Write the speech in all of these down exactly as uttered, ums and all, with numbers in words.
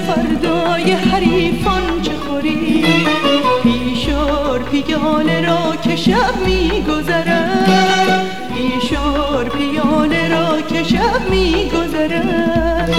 فردای حریفان چه خوری، پیشار پیاله را که شب می گذرد، پیشار پیاله را که شب می گذرد.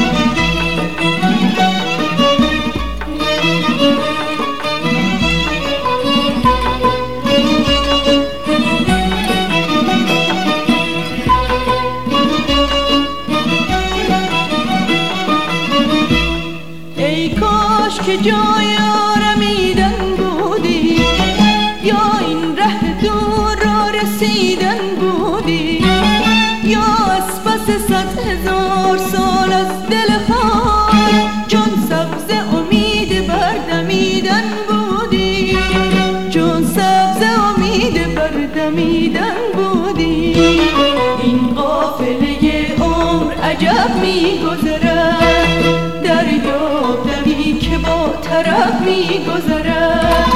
که جای آرمیدن بودی، یا این ره دور را رسیدن بودی، یا از پس صد هزار سال از دل خار چون سبز امید بردمیدن بودی، چون سبز امید بردمیدن بودی. این قافله عمر عجب می گذرد، دریا دمی که با طرف می گذرد.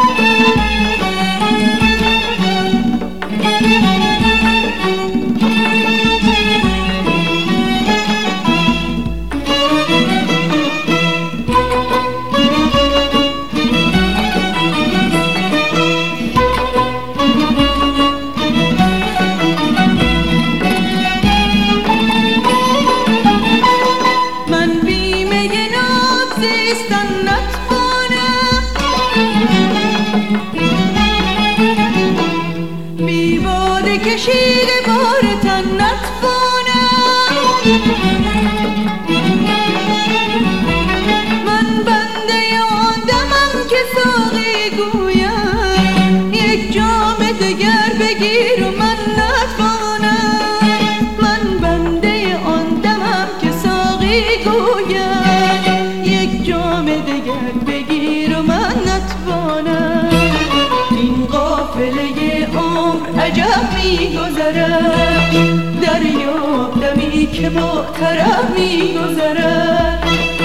کشیده بار تن نتوانم، من بنده آن دمم که ساقی گویم یک جام دگر بگیر و من نتوانم، من بنده آن دمم که ساقی گویم یک جام دگر بگیر و من نتوانم. این قافله عمر عجب می گذرد، دریا دمی که با طرف می گذرد.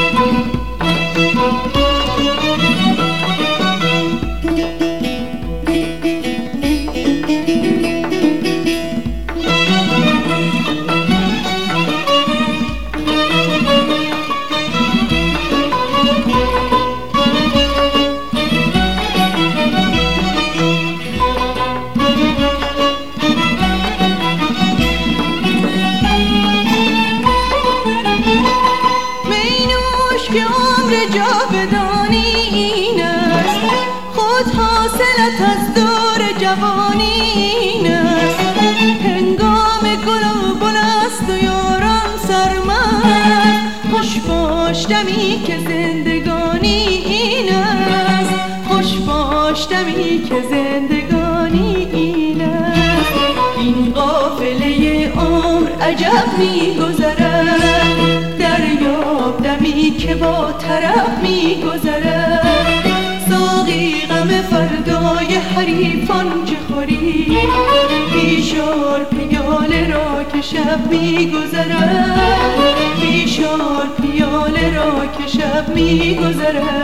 که عمر جاودانی این است، خود حاصلت از دور جوانی این است. هنگام گل و بل است و یاران سرمست، خوش باش دمی که زندگانی این است، خوش باش دمی که زندگانی این است. این قافله عمر عجب می گذرد، دریا دمی که با طرف می گذرد. ساقی غم فردای حریفان چه خوری، پیشار پیاله را که شب می گذرد، پیشار پیاله را که شب می گذرد.